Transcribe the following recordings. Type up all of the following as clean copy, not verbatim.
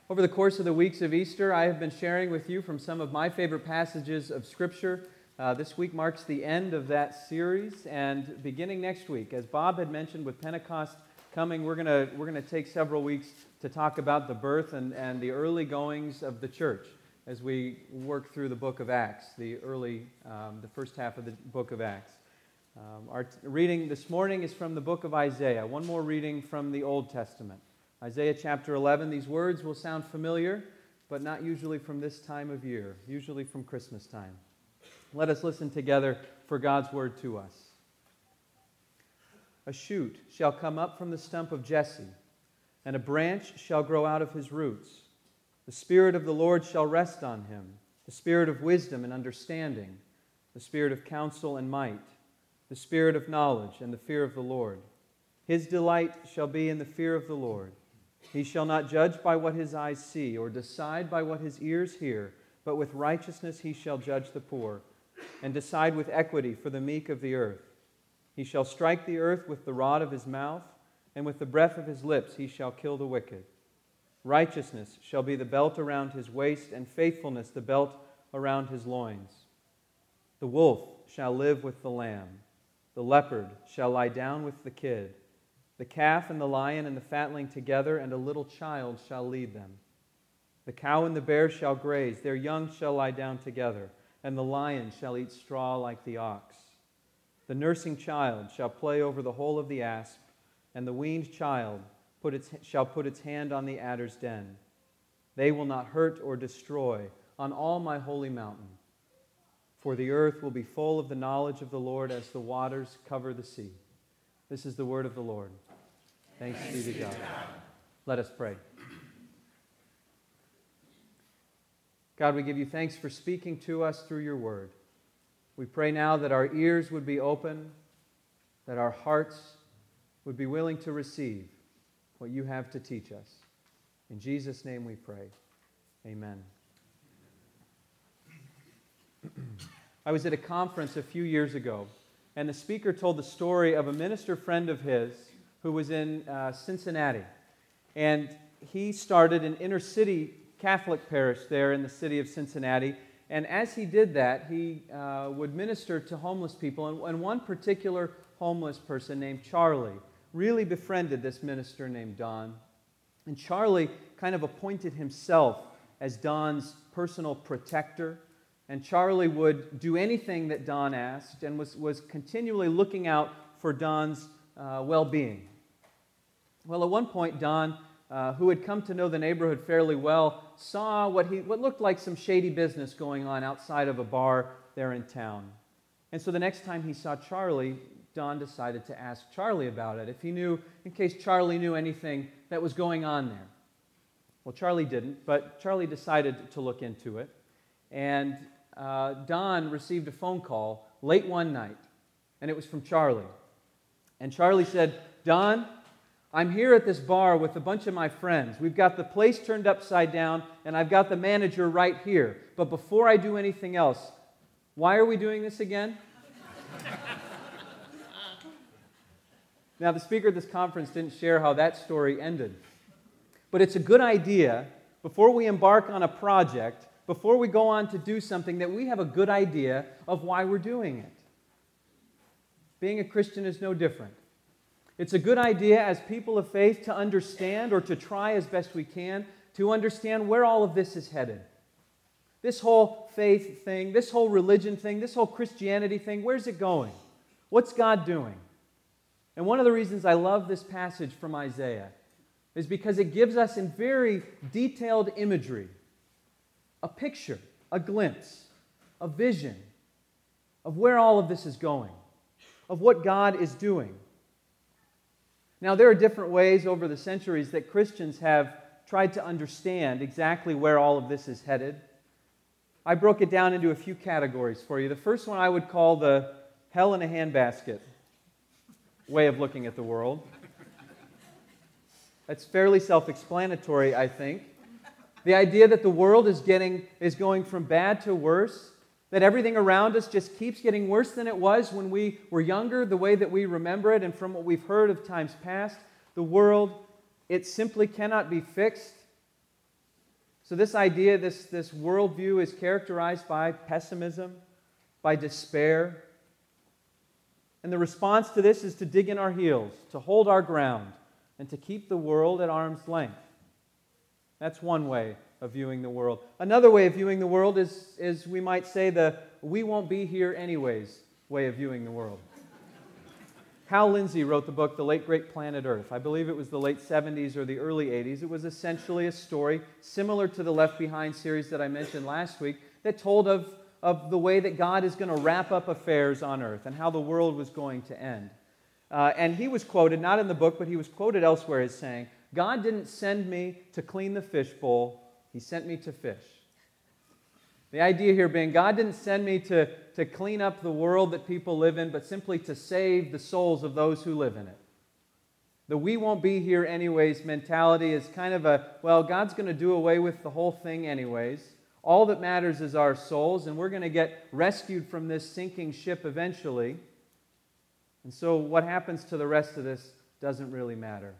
Over the course of the weeks of Easter, I have been sharing with you from some of my favorite passages of Scripture. This week marks the end of that series, and beginning next week, as Bob had mentioned, with Pentecost coming, we're gonna take several weeks to talk about the birth and the early goings of the church as we work through the book of Acts, the first half of the book of Acts. Our reading this morning is from the book of Isaiah. One more reading from the Old Testament. Isaiah chapter 11, these words will sound familiar, but not usually from this time of year, usually from Christmas time. Let us listen together for God's word to us. A shoot shall come up from the stump of Jesse, and a branch shall grow out of his roots. The Spirit of the Lord shall rest on him, the Spirit of wisdom and understanding, the Spirit of counsel and might, the Spirit of knowledge and the fear of the Lord. His delight shall be in the fear of the Lord. He shall not judge by what his eyes see, or decide by what his ears hear, but with righteousness he shall judge the poor, and decide with equity for the meek of the earth. He shall strike the earth with the rod of his mouth, and with the breath of his lips he shall kill the wicked. Righteousness shall be the belt around his waist, and faithfulness the belt around his loins. The wolf shall live with the lamb. The leopard shall lie down with the kid. The calf and the lion and the fatling together, and a little child shall lead them. The cow and the bear shall graze, their young shall lie down together, and the lion shall eat straw like the ox. The nursing child shall play over the hole of the asp, and the weaned child shall put its hand on the adder's den. They will not hurt or destroy on all my holy mountain, for the earth will be full of the knowledge of the Lord as the waters cover the sea. This is the word of the Lord. Thanks be to God. Let us pray. God, we give you thanks for speaking to us through your word. We pray now that our ears would be open, that our hearts would be willing to receive what you have to teach us. In Jesus' name we pray. Amen. I was at a conference a few years ago, and the speaker told the story of a minister friend of his who was in Cincinnati. And he started an inner city Catholic parish there in the city of Cincinnati. And as he did that, he would minister to homeless people. And one particular homeless person named Charlie really befriended this minister named Don. And Charlie kind of appointed himself as Don's personal protector. And Charlie would do anything that Don asked and was continually looking out for Don's well-being. Well, at one point, Don, who had come to know the neighborhood fairly well, saw what looked like some shady business going on outside of a bar there in town. And so the next time he saw Charlie, Don decided to ask Charlie about it, in case Charlie knew anything that was going on there. Well, Charlie didn't, but Charlie decided to look into it. And Don received a phone call late one night, and it was from Charlie. And Charlie said, "Don, I'm here at this bar with a bunch of my friends. We've got the place turned upside down, and I've got the manager right here. But before I do anything else, why are we doing this again?" Now, the speaker at this conference didn't share how that story ended. But it's a good idea, before we embark on a project, before we go on to do something, that we have a good idea of why we're doing it. Being a Christian is no different. It's a good idea as people of faith to understand, or to try as best we can, to understand where all of this is headed. This whole faith thing, this whole religion thing, this whole Christianity thing, where's it going? What's God doing? And one of the reasons I love this passage from Isaiah is because it gives us in very detailed imagery a picture, a glimpse, a vision of where all of this is going, of what God is doing. Now, there are different ways over the centuries that Christians have tried to understand exactly where all of this is headed. I broke it down into a few categories for you. The first one I would call the hell in a handbasket way of looking at the world. That's fairly self-explanatory, I think. The idea that the world is going from bad to worse, that everything around us just keeps getting worse than it was when we were younger, the way that we remember it, and from what we've heard of times past, the world, it simply cannot be fixed. So this idea, this worldview is characterized by pessimism, by despair. And the response to this is to dig in our heels, to hold our ground, and to keep the world at arm's length. That's one way of viewing the world. Another way of viewing the world is we might say, the "we won't be here anyways" way of viewing the world. Hal Lindsey wrote the book, The Late Great Planet Earth. I believe it was the late 70s or the early 80s. It was essentially a story similar to the Left Behind series that I mentioned last week that told of the way that God is going to wrap up affairs on earth and how the world was going to end. And he was quoted, not in the book, but he was quoted elsewhere as saying, "God didn't send me to clean the fishbowl, He sent me to fish." The idea here being, God didn't send me to clean up the world that people live in, but simply to save the souls of those who live in it. The "we won't be here anyways" mentality is kind of well, God's going to do away with the whole thing anyways. All that matters is our souls, and we're going to get rescued from this sinking ship eventually. And so what happens to the rest of this doesn't really matter.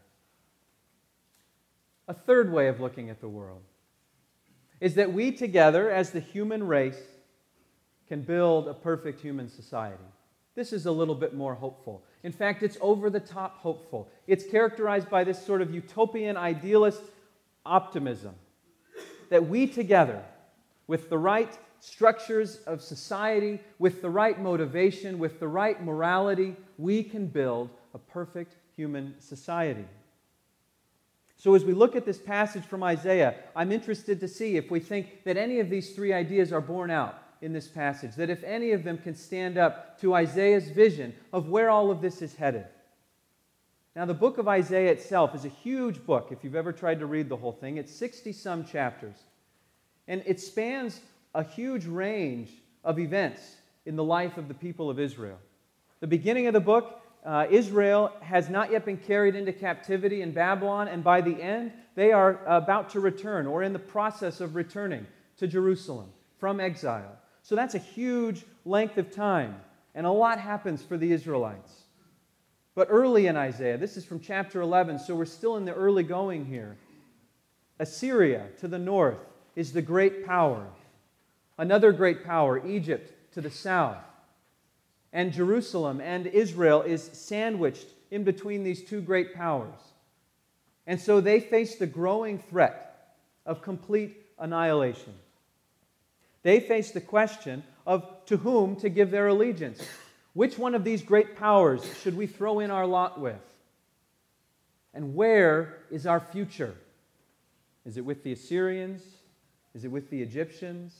A third way of looking at the world is that we together, as the human race, can build a perfect human society. This is a little bit more hopeful. In fact, it's over-the-top hopeful. It's characterized by this sort of utopian, idealist optimism that we together, with the right structures of society, with the right motivation, with the right morality, we can build a perfect human society. So as we look at this passage from Isaiah, I'm interested to see if we think that any of these three ideas are borne out in this passage, that if any of them can stand up to Isaiah's vision of where all of this is headed. Now, the book of Isaiah itself is a huge book, if you've ever tried to read the whole thing. It's 60-some chapters. And it spans a huge range of events in the life of the people of Israel. The beginning of the book, Israel has not yet been carried into captivity in Babylon, and by the end, they are about to return, or in the process of returning to Jerusalem from exile. So that's a huge length of time, and a lot happens for the Israelites. But early in Isaiah, this is from chapter 11, so we're still in the early going here. Assyria to the north is the great power. Another great power, Egypt to the south. And Jerusalem and Israel is sandwiched in between these two great powers. And so they face the growing threat of complete annihilation. They face the question of to whom to give their allegiance. Which one of these great powers should we throw in our lot with? And where is our future? Is it with the Assyrians? Is it with the Egyptians?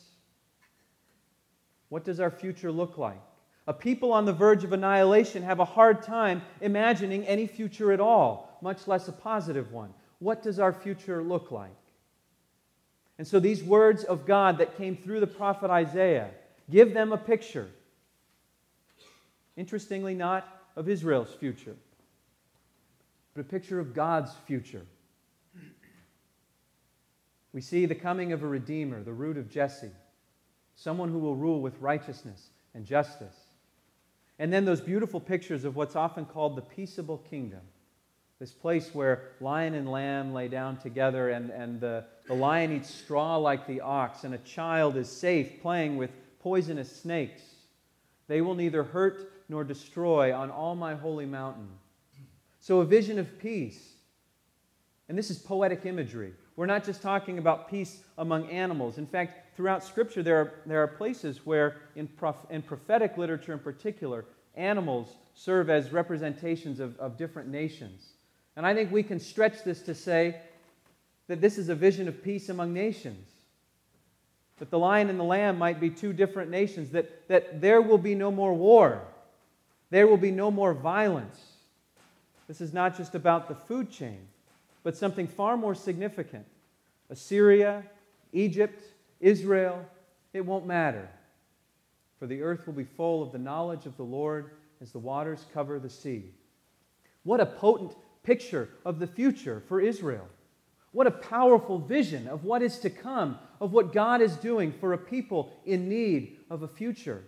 What does our future look like? A people on the verge of annihilation have a hard time imagining any future at all, much less a positive one. What does our future look like? And so these words of God that came through the prophet Isaiah give them a picture. Interestingly, not of Israel's future, but a picture of God's future. We see the coming of a Redeemer, the root of Jesse, someone who will rule with righteousness and justice. And then those beautiful pictures of what's often called the peaceable kingdom, this place where lion and lamb lay down together, and the lion eats straw like the ox, and a child is safe playing with poisonous snakes. They will neither hurt nor destroy on all my holy mountain. So a vision of peace. And this is poetic imagery. We're not just talking about peace among animals. In fact, throughout Scripture, there are places where, in prophetic literature in particular, animals serve as representations of different nations. And I think we can stretch this to say that this is a vision of peace among nations. That the lion and the lamb might be two different nations, that there will be no more war. There will be no more violence. This is not just about the food chain, but something far more significant. Assyria, Egypt, Israel, it won't matter. For the earth will be full of the knowledge of the Lord as the waters cover the sea. What a potent picture of the future for Israel. What a powerful vision of what is to come, of what God is doing for a people in need of a future.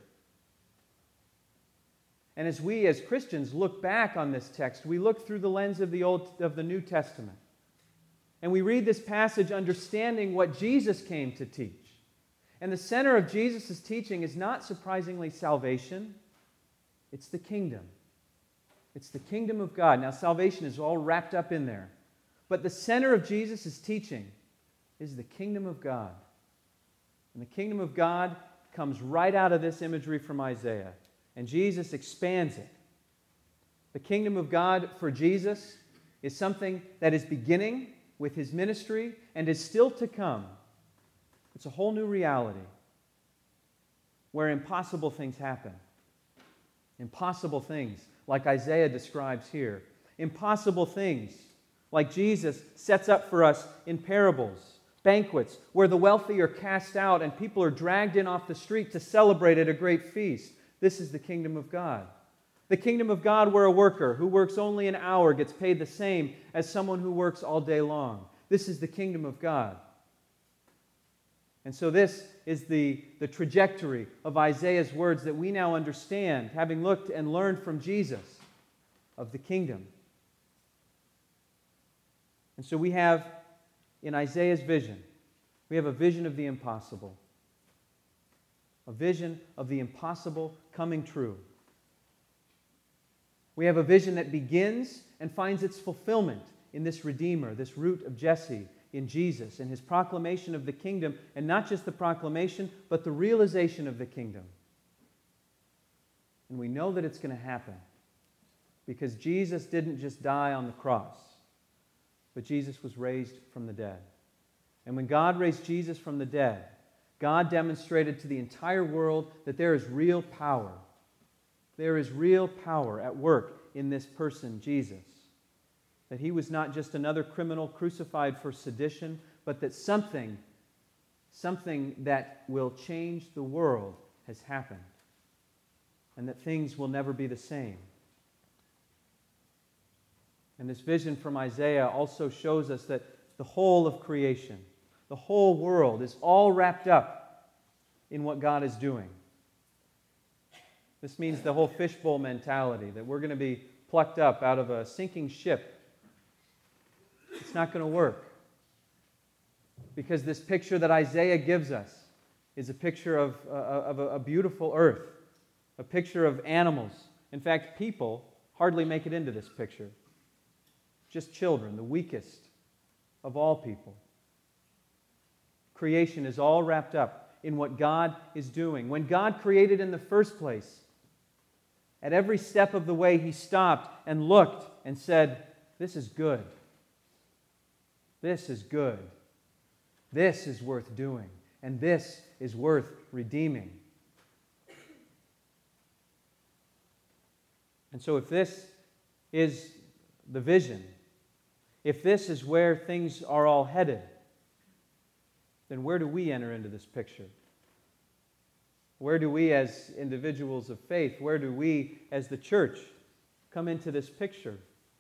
And as we as Christians look back on this text, we look through the lens of the New Testament. And we read this passage understanding what Jesus came to teach. And the center of Jesus' teaching is not surprisingly salvation, it's the kingdom. It's the kingdom of God. Now, salvation is all wrapped up in there. But the center of Jesus' teaching is the kingdom of God. And the kingdom of God comes right out of this imagery from Isaiah. And Jesus expands it. The kingdom of God for Jesus is something that is beginning with his ministry and is still to come. It's a whole new reality where impossible things happen. Impossible things like Isaiah describes here. Impossible things like Jesus sets up for us in parables, banquets, where the wealthy are cast out and people are dragged in off the street to celebrate at a great feast. This is the kingdom of God. The kingdom of God where a worker who works only an hour gets paid the same as someone who works all day long. This is the kingdom of God. And so this is the trajectory of Isaiah's words that we now understand, having looked and learned from Jesus of the kingdom. And so we have, in Isaiah's vision, we have a vision of the impossible. A vision of the impossible coming true. We have a vision that begins and finds its fulfillment in this Redeemer, this root of Jesse, in Jesus, and his proclamation of the kingdom, and not just the proclamation, but the realization of the kingdom. And we know that it's going to happen because Jesus didn't just die on the cross, but Jesus was raised from the dead. And when God raised Jesus from the dead, God demonstrated to the entire world that there is real power. There is real power at work in this person, Jesus. That he was not just another criminal crucified for sedition, but that something that will change the world has happened. And that things will never be the same. And this vision from Isaiah also shows us that the whole of creation, the whole world is all wrapped up in what God is doing. This means the whole fishbowl mentality, that we're going to be plucked up out of a sinking ship. It's not going to work. Because this picture that Isaiah gives us is a picture of a beautiful earth, a picture of animals. In fact, people hardly make it into this picture. Just children, the weakest of all people. Creation is all wrapped up in what God is doing. When God created in the first place, at every step of the way, he stopped and looked and said, "This is good. This is good. This is worth doing. And this is worth redeeming." And so if this is the vision, if this is where things are all headed, then where do we enter into this picture? Where do we as individuals of faith, where do we as the church come into this picture?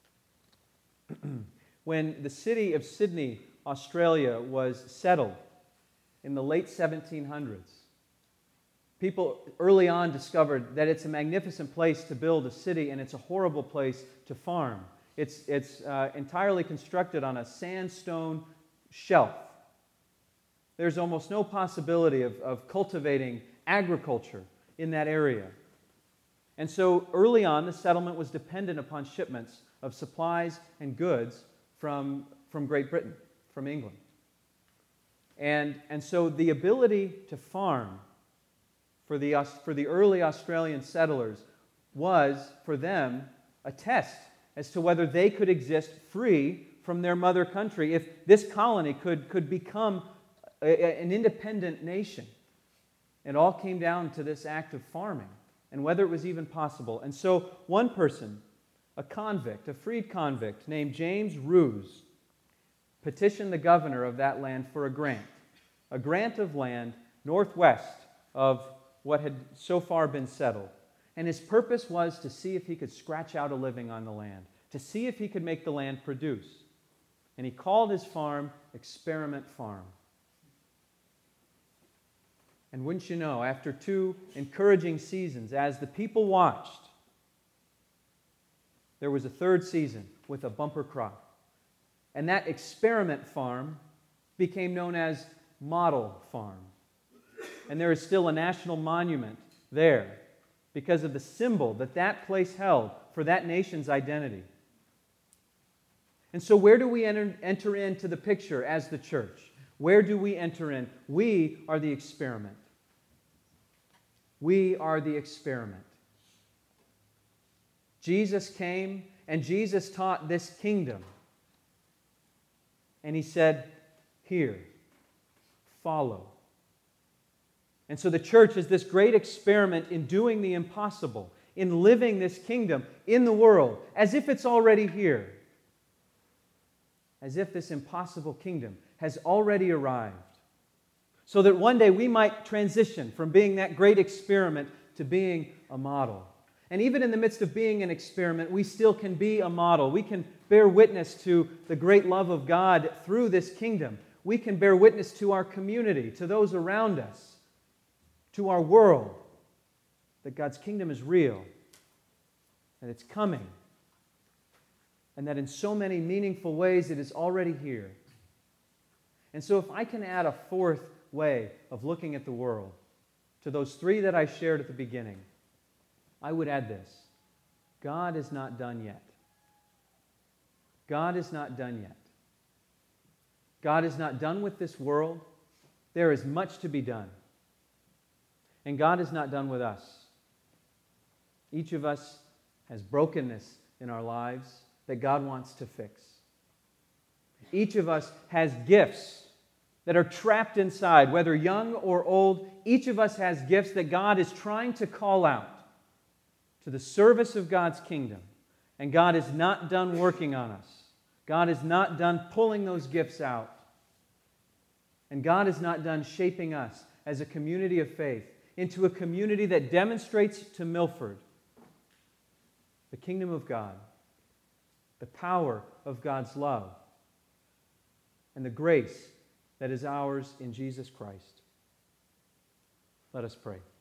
When the city of Sydney, Australia was settled in the late 1700s, people early on discovered that it's a magnificent place to build a city and it's a horrible place to farm. It's entirely constructed on a sandstone shelf. There's almost no possibility of cultivating agriculture in that area. And so early on, the settlement was dependent upon shipments of supplies and goods from Great Britain, from England. And so the ability to farm for the early Australian settlers was, for them, a test as to whether they could exist free from their mother country, if this colony could become an independent nation. It all came down to this act of farming and whether it was even possible. And so one person, a convict, a freed convict named James Ruse, petitioned the governor of that land for a grant of land northwest of what had so far been settled. And his purpose was to see if he could scratch out a living on the land, to see if he could make the land produce. And he called his farm Experiment Farm. And wouldn't you know, after 2 encouraging seasons, as the people watched, there was a third season with a bumper crop. And that experiment farm became known as Model Farm. And there is still a national monument there because of the symbol that that place held for that nation's identity. And so where do we enter into the picture as the church? Where do we enter in? We are the experiment. We are the experiment. Jesus came and Jesus taught this kingdom. And He said, "Here, follow." And so the church is this great experiment in doing the impossible, in living this kingdom in the world as if it's already here. As if this impossible kingdom has already arrived. So that one day we might transition from being that great experiment to being a model. And even in the midst of being an experiment, we still can be a model. We can bear witness to the great love of God through this kingdom. We can bear witness to our community, to those around us, to our world, that God's kingdom is real, that it's coming, and that in so many meaningful ways it is already here. And so if I can add a fourth way of looking at the world to those three that I shared at the beginning, I would add this: God is not done yet. God is not done yet. God is not done with this world. There is much to be done. And God is not done with us. Each of us has brokenness in our lives that God wants to fix. Each of us has gifts that are trapped inside, whether young or old. Each of us has gifts that God is trying to call out to the service of God's kingdom. And God is not done working on us. God is not done pulling those gifts out. And God is not done shaping us as a community of faith into a community that demonstrates to Milford the kingdom of God, the power of God's love, and the grace that is ours in Jesus Christ. Let us pray.